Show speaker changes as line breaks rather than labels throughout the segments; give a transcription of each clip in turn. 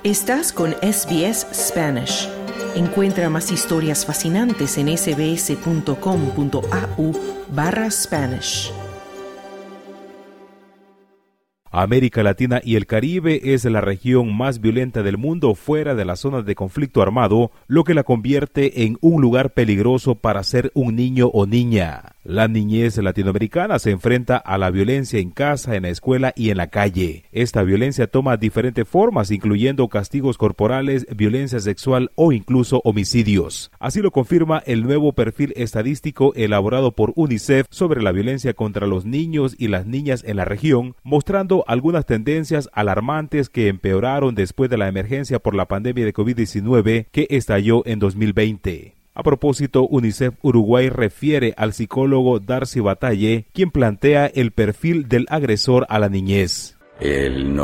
Estás con SBS Spanish. Encuentra más historias fascinantes en sbs.com.au/Spanish.
América Latina y el Caribe es la región más violenta del mundo fuera de las zonas de conflicto armado, lo que la convierte en un lugar peligroso para ser un niño o niña. La niñez latinoamericana se enfrenta a la violencia en casa, en la escuela y en la calle. Esta violencia toma diferentes formas, incluyendo castigos corporales, violencia sexual o incluso homicidios. Así lo confirma el nuevo perfil estadístico elaborado por UNICEF sobre la violencia contra los niños y las niñas en la región, mostrando algunas tendencias alarmantes que empeoraron después de la emergencia por la pandemia de COVID-19 que estalló en 2020. A propósito, UNICEF Uruguay refiere al psicólogo Darcy Batalle, quien plantea el perfil del agresor a la niñez.
El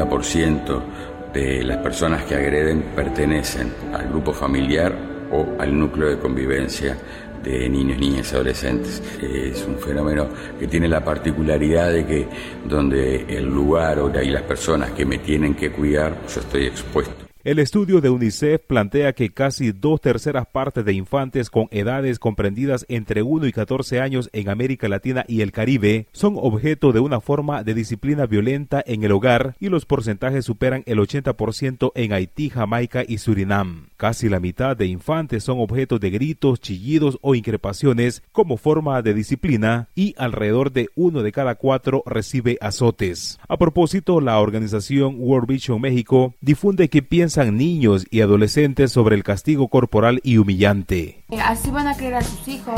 90% de las personas que agreden pertenecen al grupo familiar o al núcleo de convivencia de niños, niñas y adolescentes. Es un fenómeno que tiene la particularidad de que donde el lugar o las personas que me tienen que cuidar, yo estoy expuesto.
El estudio de UNICEF plantea que casi 2/3 partes de infantes con edades comprendidas entre 1 y 14 años en América Latina y el Caribe son objeto de una forma de disciplina violenta en el hogar y los porcentajes superan el 80% en Haití, Jamaica y Surinam. Casi la mitad de infantes son objeto de gritos, chillidos o increpaciones como forma de disciplina y alrededor de 1 de cada 4 recibe azotes. A propósito, la organización World Vision México difunde que piensan niños y adolescentes sobre el castigo corporal y humillante.
Así van a crear a sus hijos,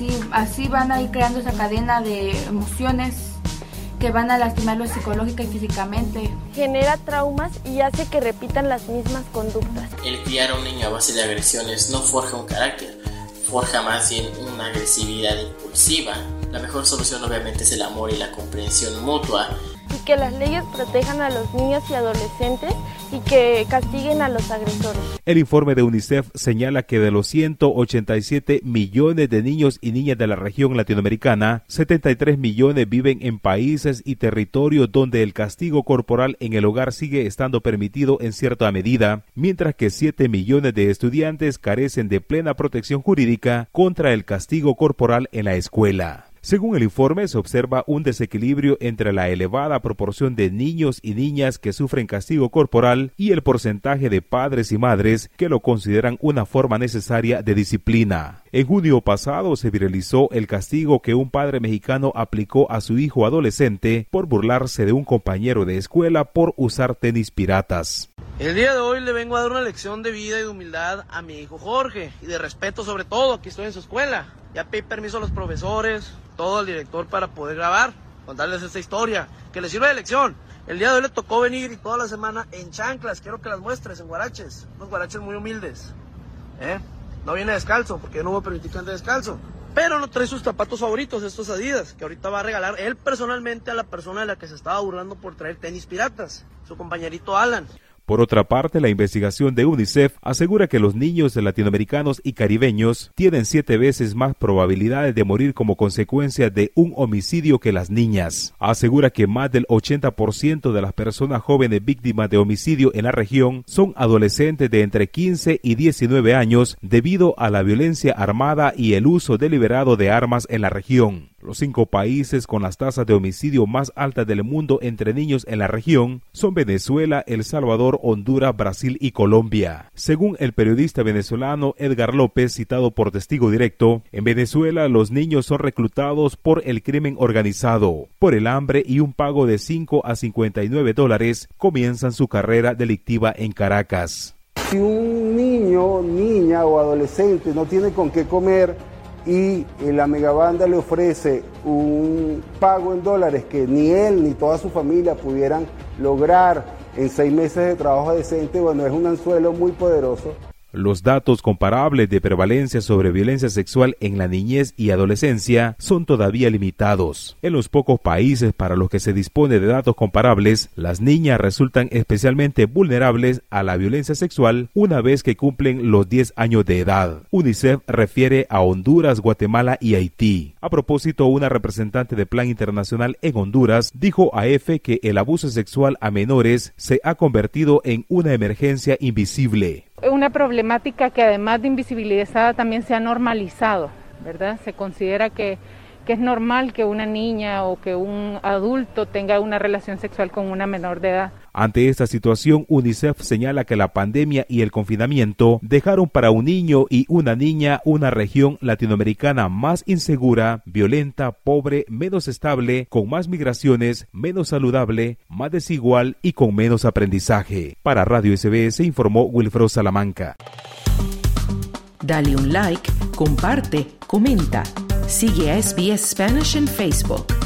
así van a ir creando esa cadena de emociones que van a lastimarlos psicológica y físicamente.
Genera traumas y hace que repitan las mismas conductas.
El criar a un niño a base de agresiones no forja un carácter, forja más bien una agresividad impulsiva. La mejor solución obviamente es el amor y la comprensión mutua.
Y que las leyes protejan a los niños y adolescentes y que castiguen a los agresores.
El informe de UNICEF señala que de los 187 millones de niños y niñas de la región latinoamericana, 73 millones viven en países y territorios donde el castigo corporal en el hogar sigue estando permitido en cierta medida, mientras que 7 millones de estudiantes carecen de plena protección jurídica contra el castigo corporal en la escuela. Según el informe, se observa un desequilibrio entre la elevada proporción de niños y niñas que sufren castigo corporal y el porcentaje de padres y madres que lo consideran una forma necesaria de disciplina. En junio pasado se viralizó el castigo que un padre mexicano aplicó a su hijo adolescente por burlarse de un compañero de escuela por usar tenis piratas.
El día de hoy le vengo a dar una lección de vida y de humildad a mi hijo Jorge y de respeto sobre todo. Aquí estoy en su escuela. Ya pedí permiso a los profesores, todo al director para poder grabar, contarles esta historia, que les sirva de lección. El día de hoy le tocó venir y toda la semana en chanclas, quiero que las muestres, en guaraches, unos guaraches muy humildes. No viene descalzo, porque yo no voy a permitir que ande descalzo. Pero no trae sus zapatos favoritos, estos Adidas, que ahorita va a regalar él personalmente a la persona de la que se estaba burlando por traer tenis piratas, su compañerito Alan.
Por otra parte, la investigación de UNICEF asegura que los niños latinoamericanos y caribeños tienen 7 veces más probabilidades de morir como consecuencia de un homicidio que las niñas. Asegura que más del 80% de las personas jóvenes víctimas de homicidio en la región son adolescentes de entre 15 y 19 años debido a la violencia armada y el uso deliberado de armas en la región. Los 5 países con las tasas de homicidio más altas del mundo entre niños en la región son Venezuela, El Salvador, Honduras, Brasil y Colombia. Según el periodista venezolano Edgar López, citado por testigo directo, en Venezuela los niños son reclutados por el crimen organizado. Por el hambre y un pago de $5 a $59 comienzan su carrera delictiva en Caracas.
Si un niño, niña o adolescente no tiene con qué comer y la megabanda le ofrece un pago en dólares que ni él ni toda su familia pudieran lograr en 6 meses de trabajo decente, bueno, es un anzuelo muy poderoso.
Los datos comparables de prevalencia sobre violencia sexual en la niñez y adolescencia son todavía limitados. En los pocos países para los que se dispone de datos comparables, las niñas resultan especialmente vulnerables a la violencia sexual una vez que cumplen los 10 años de edad. UNICEF refiere a Honduras, Guatemala y Haití. A propósito, una representante de Plan Internacional en Honduras dijo a EFE que el abuso sexual a menores se ha convertido en una emergencia invisible.
Una problemática que además de invisibilizada también se ha normalizado, ¿verdad? Se considera que es normal que una niña o que un adulto tenga una relación sexual con una menor de edad.
Ante esta situación, UNICEF señala que la pandemia y el confinamiento dejaron para un niño y una niña una región latinoamericana más insegura, violenta, pobre, menos estable, con más migraciones, menos saludable, más desigual y con menos aprendizaje. Para Radio SBS informó Wilfredo Salamanca.
Dale un like, comparte, comenta. Sigue a SBS Spanish en Facebook.